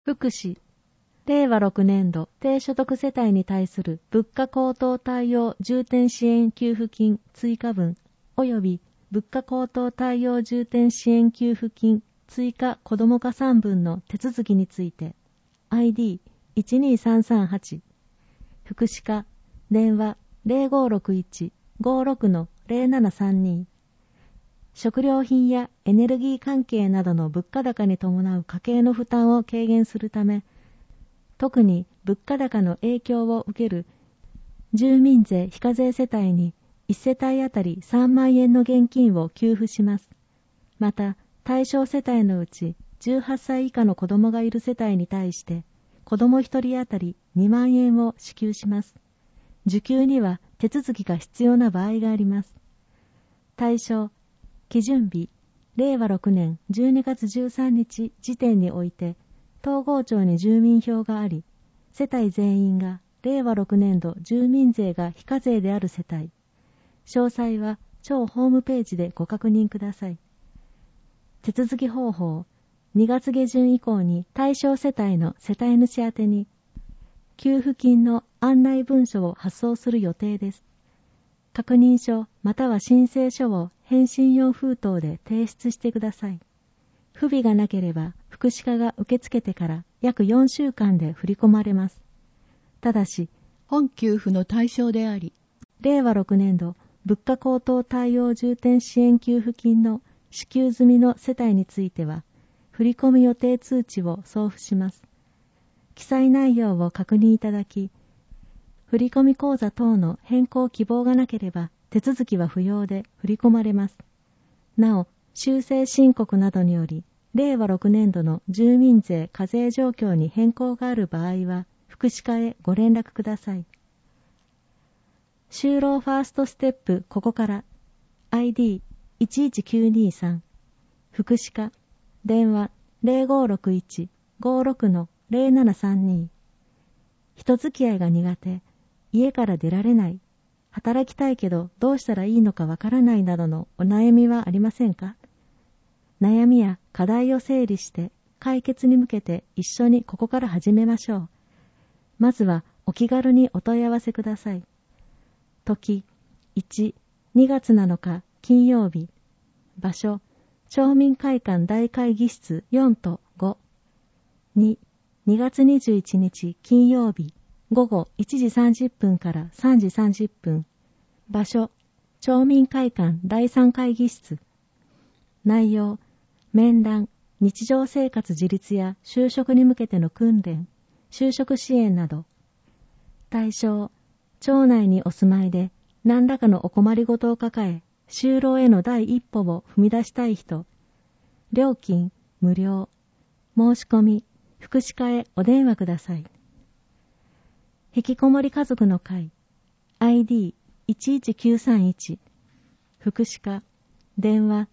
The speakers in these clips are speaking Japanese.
福祉、令和6年度低所得世帯に対する物価高騰対応重点支援給付金追加分及び物価高騰対応重点支援給付金追加子ども加算分の手続きについて ID12338 福祉課電話 0561-56-0732 食料品やエネルギー関係などの物価高に伴う家計の負担を軽減するため、特に物価高の影響を受ける住民税非課税世帯に1世帯あたり3万円の現金を給付します。また、対象世帯のうち18歳以下の子供がいる世帯に対して子供1人あたり2万円を支給します。受給には手続きが必要な場合があります。対象、基準日、令和6年12月13日時点において、東郷町に住民票があり、世帯全員が令和6年度住民税が非課税である世帯。詳細は町ホームページでご確認ください。手続き方法、2月下旬以降に対象世帯の世帯主宛てに、給付金の案内文書を発送する予定です。確認書または申請書を返信用封筒で提出してください。不備がなければ福祉課が受け付けてから約4週間で振り込まれます。ただし、 本給付の対象であり、 令和6年度物価高騰対応重点支援給付金の支給済みの世帯については、振り込み予定通知を送付します。記載内容を確認いただき、振込口座等の変更希望がなければ手続きは不要で振り込まれます。なお、修正申告などにより、令和6年度の住民税課税状況に変更がある場合は、福祉課へご連絡ください。就労ファーストステップここから ID11923 福祉課電話 0561-56-0732 人付き合いが苦手、家から出られない、働きたいけどどうしたらいいのかわからないなどのお悩みはありませんか？悩みや課題を整理して解決に向けて一緒にここから始めましょう。まずはお気軽にお問い合わせください。時1、2月7日金曜日。場所、町民会館大会議室4と5。2、2月21日金曜日。午後1時30分から3時30分。場所、町民会館第3会議室。内容、面談、日常生活自立や就職に向けての訓練、就職支援など。対象、町内にお住まいで何らかのお困りごとを抱え、就労への第一歩を踏み出したい人。料金、無料。申し込み、福祉課へお電話ください。引きこもり家族の会 ID11931 福祉課電話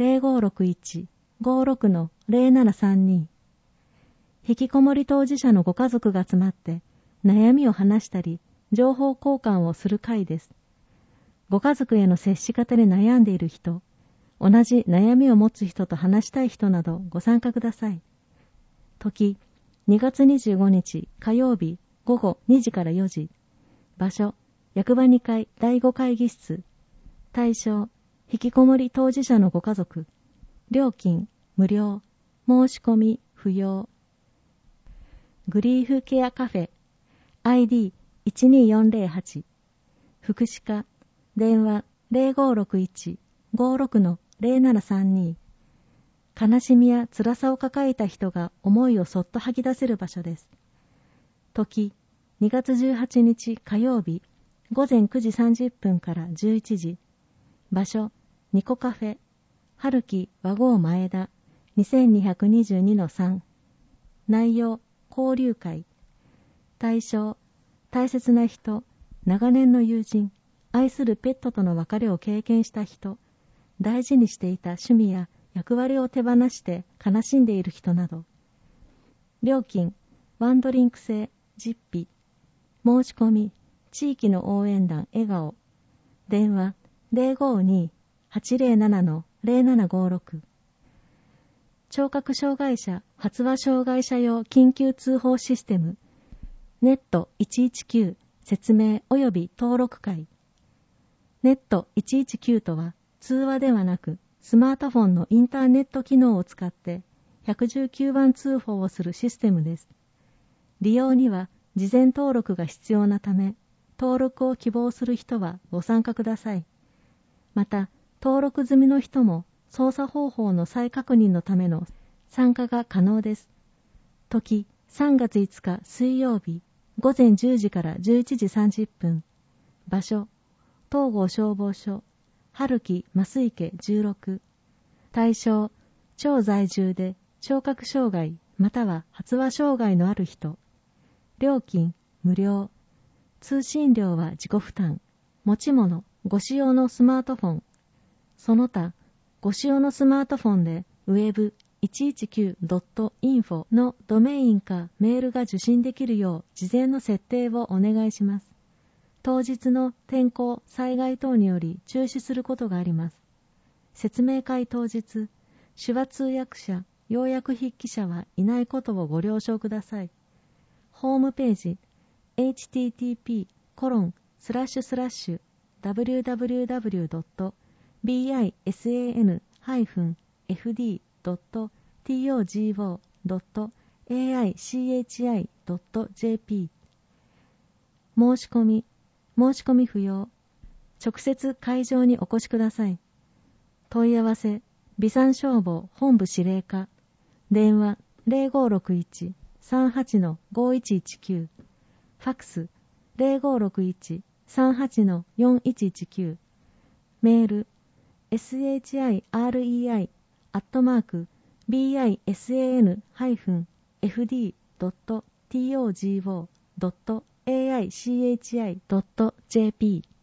0561-56-0732 引きこもり当事者のご家族が集まって悩みを話したり情報交換をする会です。ご家族への接し方に悩んでいる人、同じ悩みを持つ人と話したい人などご参加ください。時2月25日火曜日午後2時から4時。場所、役場2階第5会議室。対象、引きこもり当事者のご家族。料金、無料。申し込み、不要。グリーフケアカフェ。ID12408。福祉課。電話0561-56-0732。悲しみや辛さを抱えた人が思いをそっと吐き出せる場所です。時、2月18日火曜日、午前9時30分から11時。場所、ニコカフェ、春木和合前田、2222-3。内容、交流会。対象、大切な人、長年の友人、愛するペットとの別れを経験した人、大事にしていた趣味や役割を手放して悲しんでいる人など。料金、ワンドリンク制、実費。申し込み、地域の応援団笑顔。電話、052-807-0756。 聴覚障害者、発話障害者用緊急通報システム、ネット119説明及び登録会。ネット119とは、通話ではなく、スマートフォンのインターネット機能を使って、119番通報をするシステムです。利用には、事前登録が必要なため、登録を希望する人はご参加ください。また、登録済みの人も操作方法の再確認のための参加が可能です。時、3月5日水曜日、午前10時から11時30分。場所、東郷消防署、春木増池16。対象、町在住で聴覚障害または発話障害のある人。料金、無料。通信料は自己負担。持ち物、ご使用のスマートフォン。その他、ご使用のスマートフォンでウェブ 119.info のドメインかメールが受信できるよう事前の設定をお願いします。当日の天候、災害等により中止することがあります。説明会当日、手話通訳者、要約筆記者はいないことをご了承ください。ホームページ http://www.bisan-togo.aichi.jp 申し込み不要。直接会場にお越しください。問い合わせ、備産消防本部司令課。電話 0561-38-5119。ファクス 0561-38-4119。メール shirei@bisan-fd.togo.aichi.jp